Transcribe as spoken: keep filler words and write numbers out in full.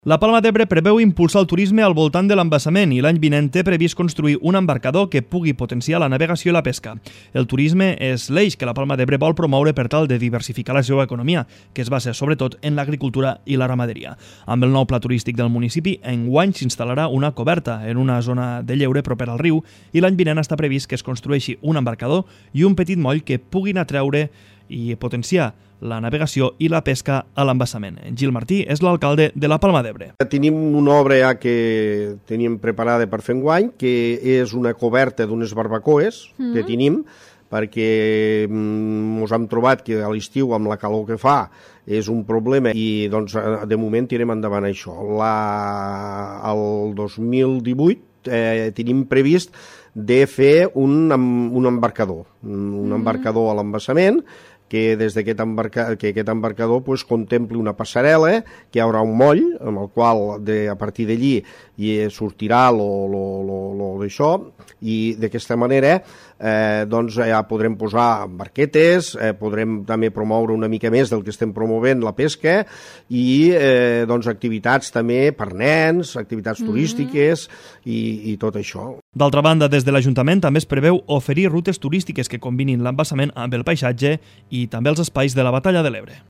La Palma d'Ebre preveu impulsar el turisme al voltant de l'embassament i l'any vinent té previst construir un embarcador que pugui potenciar la navegació i la pesca. El turisme és l'eix que la Palma d'Ebre vol promoure per tal de diversificar la seva economia, que es basa sobretot en l'agricultura i la ramaderia. Amb el nou pla turístic del municipi, enguany s'instal·larà una coberta en una zona de lleure propera al riu i l'any vinent està previst que es construeixi un embarcador i un petit moll que puguin atreure i potenciar la navegació i la pesca a l'embassament. Gil Martí és l'alcalde de la Palma d'Ebre. Tenim una obra ja que teníem preparada per fer enguany, que és una coberta d'unes barbacoes mm. que tenim, perquè ens hem trobat que a l'estiu, amb la calor que fa, és un problema i doncs, de moment tirem endavant això. La... El dos mil divuit eh, tenim previst de fer un, un embarcador, un mm. embarcador a l'embassament, que des d'aquest embarca, que aquest embarcador pues, contempli una passarel·la, que hi haurà un moll, amb el qual de, a partir d'allí hi sortirà lo, lo, lo, lo d'això, i d'aquesta manera eh, doncs, ja podrem posar barquetes, eh, podrem també promoure una mica més del que estem promovent, la pesca, i eh, doncs, activitats també per nens, activitats mm-hmm. turístiques i, i tot això. D'altra banda, des de l'Ajuntament també es preveu oferir rutes turístiques que combinin l'embassament amb el paisatge i també els espais de la Batalla de l'Ebre.